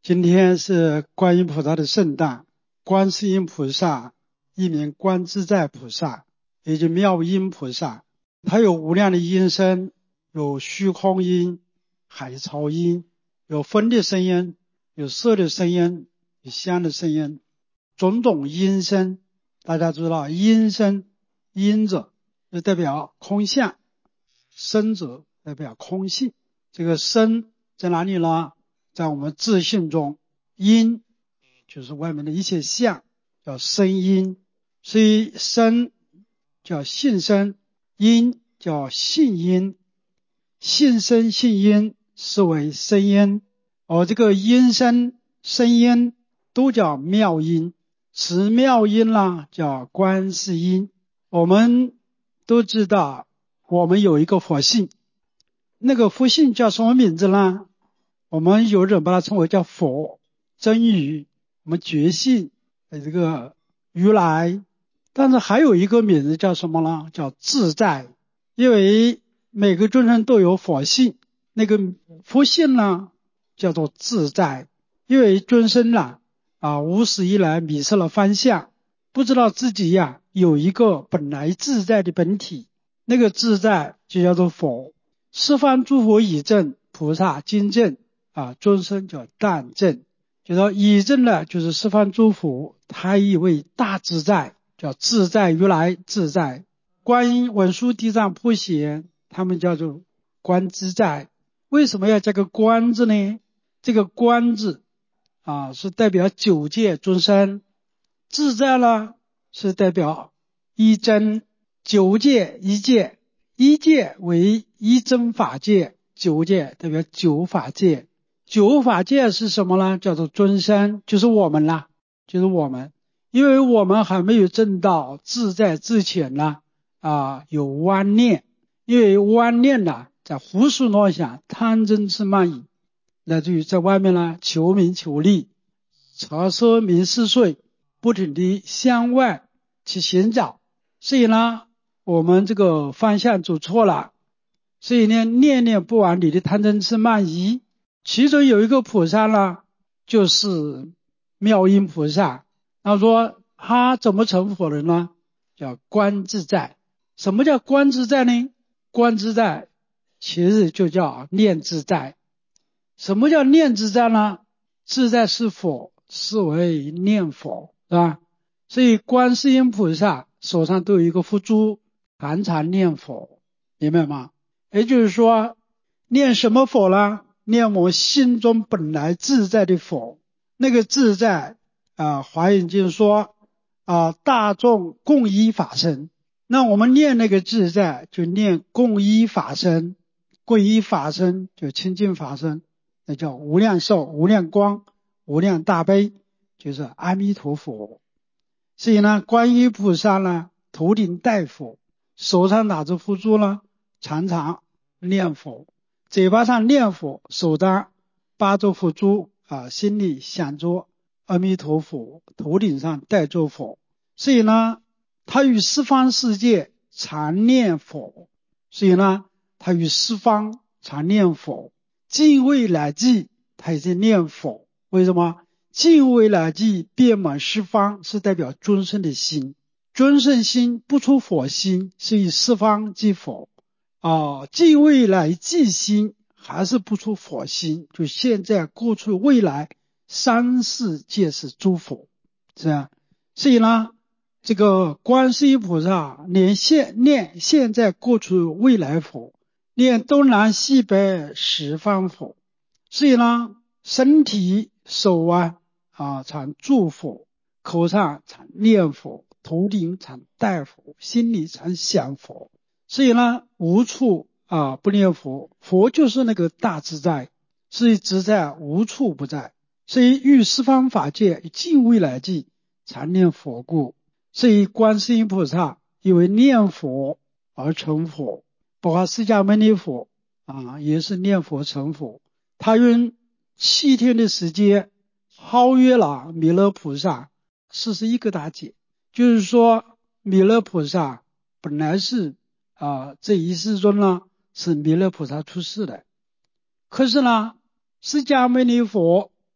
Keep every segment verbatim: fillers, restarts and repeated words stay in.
今天是观音菩萨的圣诞，观世音菩萨一名观自在菩萨，也就妙音菩萨，他有无量的音声，有虚空音、海潮音，有风的声音，有色的声音，有香的声音，种种音声。大家知道音声，音者就代表空相，声者代表空性。这个声在哪里呢？在我们自性中，音就是外面的一切相，叫声音。所以声叫性声，音叫性音，性声性音是为声音，而这个音声声音都叫妙音。此妙音呢叫观世音。我们都知道我们有一个佛性，那个佛性叫什么名字呢？我们有人把它称为叫佛、真语，我们觉性的这个如来。但是还有一个名字叫什么呢？叫自在。因为每个众生都有佛性，那个佛性呢叫做自在。因为众生呢啊无始以来迷失了方向，不知道自己呀有一个本来自在的本体，那个自在就叫做佛。十方诸佛以正，菩萨经正啊，众生叫但正。就说以正呢就是十方诸佛，他亦为大自在，叫自在如来自在。观音文殊地藏普贤，他们叫做观自在。为什么要加个观字呢？这个观字啊是代表九界众生，自在呢是代表一真。九界一界，一界为一真法界，九界代表九法界。九法界是什么呢？叫做众生，就是我们啦，就是我们。因为我们还没有证到自在之前呢啊，有妄念。因为妄念呢在胡思乱想，贪嗔痴慢疑，乃至于在外面呢求名求利，财色名食睡，不停地向外去寻找。所以呢我们这个方向走错了，所以呢念念不忘你的贪嗔痴慢疑。其中有一个菩萨呢就是妙音菩萨，他说他怎么成佛的呢？叫观自在。什么叫观自在呢？观自在其实就叫念自在。什么叫念自在呢？自在是佛，是为念佛，是吧？所以观世音菩萨手上都有一个佛珠，常常念佛，明白吗？也就是说念什么佛呢？念我心中本来自在的佛。那个自在啊，华严经说啊，大众共依法身。那我们念那个自在就念共依法身，共依法身就清净法身，那叫无量寿、无量光、无量大悲，就是阿弥陀佛。所以呢观音菩萨呢头顶戴佛，手上拿着佛珠呢常常念佛，嘴巴上念佛，手上扒着佛珠啊，心里想着阿弥陀佛，头顶上戴着佛。所以呢他与十方世界常念佛，所以呢他与十方常念佛，尽未来际他也在念佛。为什么？尽未来际遍满十方是代表众生的心，众生心不出佛心，是以十方即佛啊。尽未来际心还是不出佛心，就现在过去未来三世皆是诸佛，这样。所以呢这个观世音菩萨念现念现在过去未来佛，念东南西北十方佛。所以呢身体手啊啊常祝佛，口上常念佛，头顶常戴佛，心里常想佛。所以呢无处啊不念佛，佛就是那个大自在，所以自在无处不在。所以遇十方法界尽未来际常念佛故。所以观世音菩萨因为念佛而成佛，包括释迦牟尼佛啊也是念佛成佛。他用七天的时间超越了弥勒菩萨四十一个大劫。就是说弥勒菩萨本来是啊这一世中呢是弥勒菩萨出世的，可是呢释迦牟尼佛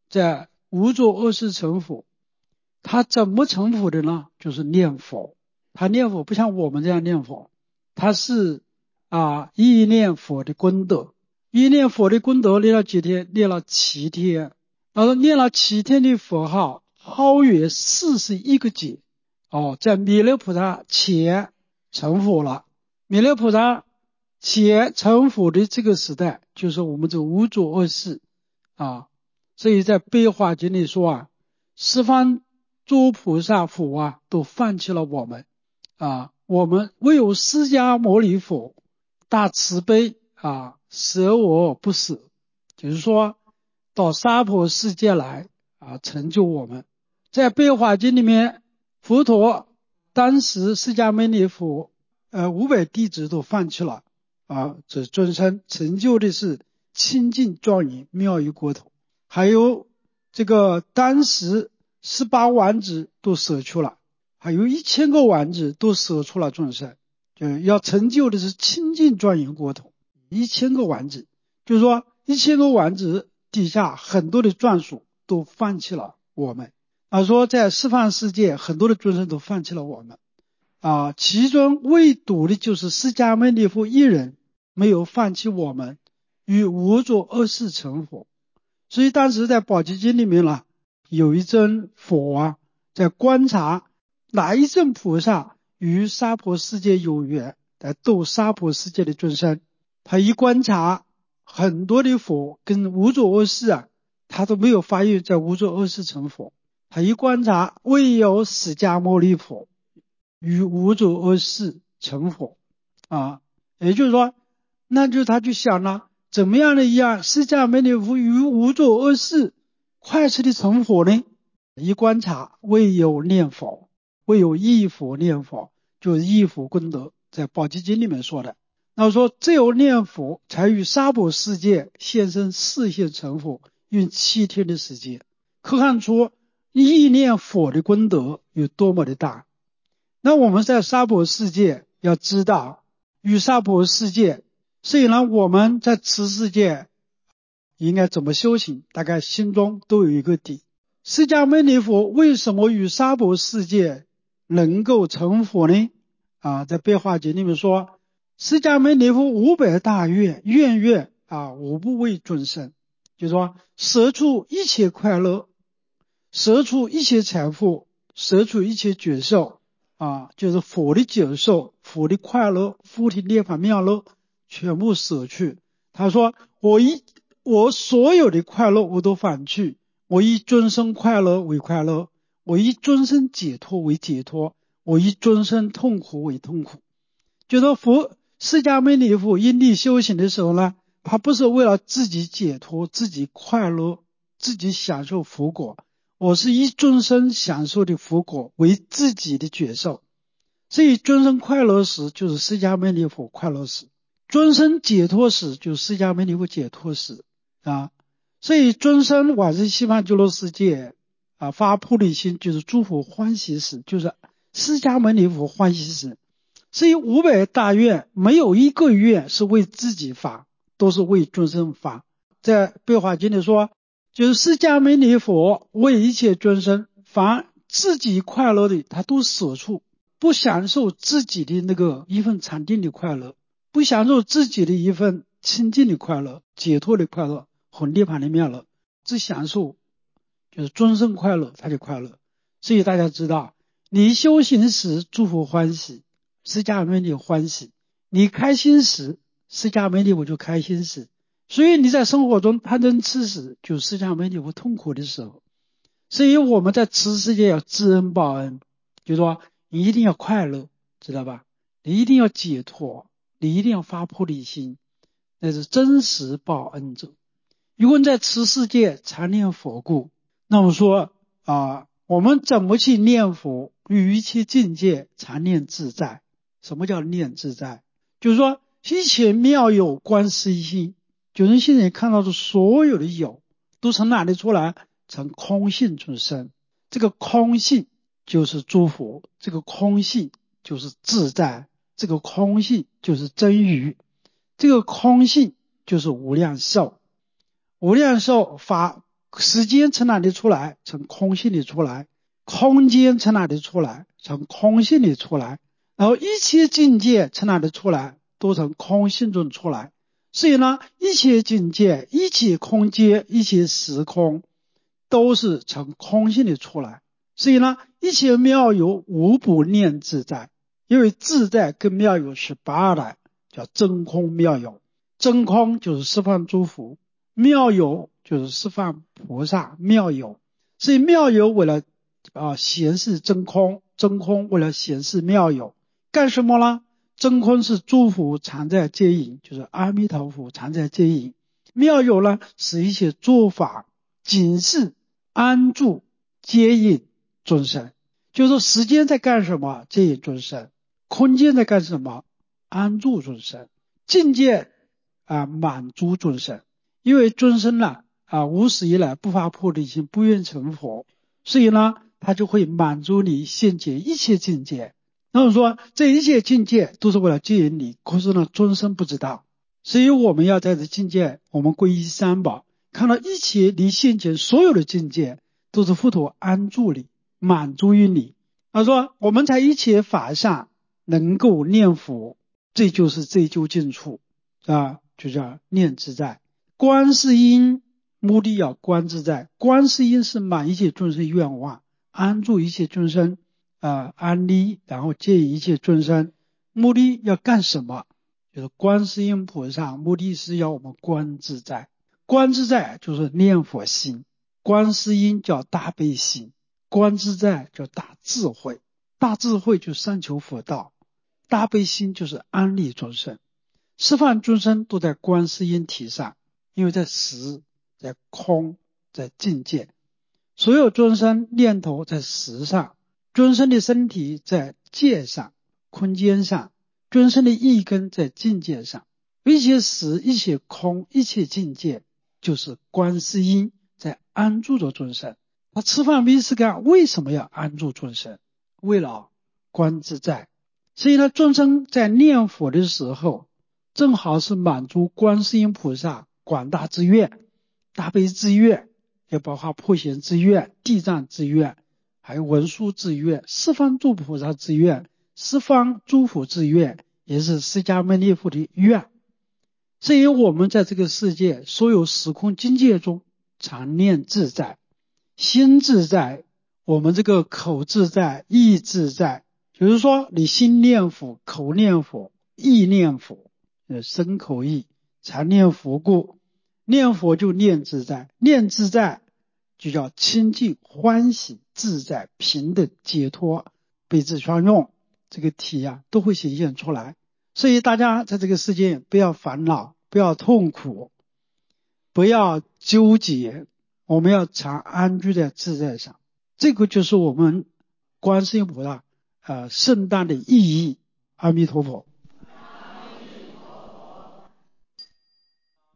在无作恶事成佛。他怎么成佛的呢？就是念佛。他念佛不像我们这样念佛，他是啊意念佛的功德。意念佛的功德念了几天？念了七天。然后念了七天的佛号，超越四十一个劫。哦，在弥勒菩萨前成佛了。弥勒菩萨前成佛的这个时代，就是我们这无作恶事啊。所以在悲华经里说啊，十方诸菩萨佛啊，都放弃了我们啊，我们唯有释迦牟尼佛大慈悲啊，舍我不舍，就是说到娑婆世界来啊，成就我们。在悲华经里面，佛陀当时释迦牟尼佛呃五百弟子都放弃了啊，这尊称成就的是清净庄严妙于国土。还有这个当时十八王子都舍去了，还有一千个王子都舍出了众生，就要成就的是清净庄严国土。一千个王子，就是说一千个王子底下很多的眷属都放弃了我们啊，说在十方世界很多的众生都放弃了我们啊，其中唯独的就是释迦牟尼佛一人没有放弃我们，与无作恶事成佛。所以当时在宝积经里面呢，有一尊佛啊，在观察哪一尊菩萨与娑婆世界有缘，来度娑婆世界的众生。他一观察很多的佛跟无作恶事啊，他都没有发愿在无作恶事成佛。他一观察唯有释迦牟尼佛与无作恶事成佛啊，也就是说，那就他就想了，怎么样的一样释迦牟尼佛与无作恶事快速的成佛呢？一观察唯有念佛，唯有忆佛念佛，就是忆佛功德，在宝积经里面说的。那说只有念佛才与娑婆世界现身示现成佛，用七天的时间，可看出意念佛的功德有多么的大。那我们在娑婆世界要知道，与娑婆世界虽然我们在此世界应该怎么修行，大概心中都有一个底。释迦牟尼佛为什么与娑婆世界能够成佛呢？啊，在悲华经里面说，释迦牟尼佛五百大愿，愿愿啊无不为众生，就是说舍出一切快乐，舍出一切财富，舍出一切觉受啊，就是佛的觉受，佛的快乐，佛的涅槃妙乐，全部舍去。他说我一我所有的快乐我都放弃，我以众生快乐为快乐，我以众生解脱为解脱，我以众生痛苦为痛苦。就说佛释迦牟尼佛因地修行的时候呢，他不是为了自己解脱，自己快乐，自己享受福果，我是以众生享受的福果为自己的觉受。所以众生快乐时就是释迦牟尼佛快乐时，众生解脱时就是释迦牟尼佛解脱时啊。所以众生往生西方极乐世界啊，发菩提心就是诸佛欢喜时，就是释迦牟尼佛欢喜时。所以五百大愿没有一个愿是为自己发，都是为众生发。在悲华经里说，就是释迦牟尼佛为一切众生，凡自己快乐的他都舍出，不享受自己的那个一份禅定的快乐，不享受自己的一份清净的快乐，解脱的快乐和涅槃的妙乐，只享受就是众生快乐，他就快乐。所以大家知道，你修行时诸佛欢喜，释迦牟尼欢喜，你开心时释迦牟尼佛就开心时，所以你在生活中贪嗔痴时，就释迦牟尼佛痛苦的时候。所以我们在此世界要知恩报恩，就是说你一定要快乐，知道吧？你一定要解脱，你一定要发菩提心，那是真实报恩者。如果你在此世界常念佛故，那么说啊，我们怎么去念佛？与一切境界常念自在。什么叫念自在？就是说一切妙有观世一心，就是现在看到的所有的有都从哪里出来？从空性出生。这个空性就是诸佛，这个空性就是自在，这个空性就是真语，这个空性就是无量寿。无量寿法时间从哪里出来？从空性里出来。空间从哪里出来？从空性里出来。然后一切境界从哪里出来？都从空性中出来。所以呢，一切境界、一切空间、一切时空都是从空性里出来。所以呢，一切妙有无不念自在。因为自在跟妙有是八的，叫真空妙有。真空就是十方诸佛，妙有就是十方菩萨妙有。所以妙有为了啊显示真空，真空为了显示妙有，干什么呢？真空是诸佛常在接引，就是阿弥陀佛常在接引。妙有呢，是一些诸法警示安住接引众生。就是说时间在干什么？接引众生。空间在干什么？安住众生。境界啊满足众生。因为众生呢啊无始以来不发菩提心，不愿成佛，所以呢他就会满足你现前一切境界。然后说这一切境界都是为了接引你，可是呢众生不知道。所以我们要在这境界，我们皈依三宝，看到一切你现前所有的境界都是佛陀安住你，满足于你。他说我们在一切法上能够念佛，这就是最究竟处啊，就叫念自在。观世音目的要观自在，观世音是满一切众生愿望，安住一切众生啊，安利然后接引一切众生。目的要干什么？就是观世音菩萨目的是要我们观自在。观自在就是念佛心，观世音叫大悲心，观自在叫大智慧。大智慧就是三求佛道，大悲心就是安利众生。十方众生都在观世音体上，因为在实，在空，在境界。所有众生念头在实上，众生的身体在界上，空间上，众生的意根在境界上。一切实，一切空，一切境界，就是观世音在安住着众生。他吃饭没事干，为什么要安住众生？为了观自在。所以呢，众生在念佛的时候，正好是满足观世音菩萨广大之愿，大悲之愿，也包括普贤之愿、地藏之愿，还有文殊之愿、十方诸菩萨之愿、十方诸佛之愿，也是释迦牟尼佛的愿。所以我们在这个世界所有时空境界中常念自在，心自在，我们这个口自在，意自在。比如说你心念佛，口念佛，意念佛，身口意常念佛故。念佛就念自在，念自在就叫清净欢喜自在平等解脱悲智双用，这个体啊都会显现出来。所以大家在这个世界不要烦恼，不要痛苦，不要纠结，我们要常安居在自在上。这个就是我们观世音菩萨呃圣诞的意义。阿弥陀佛。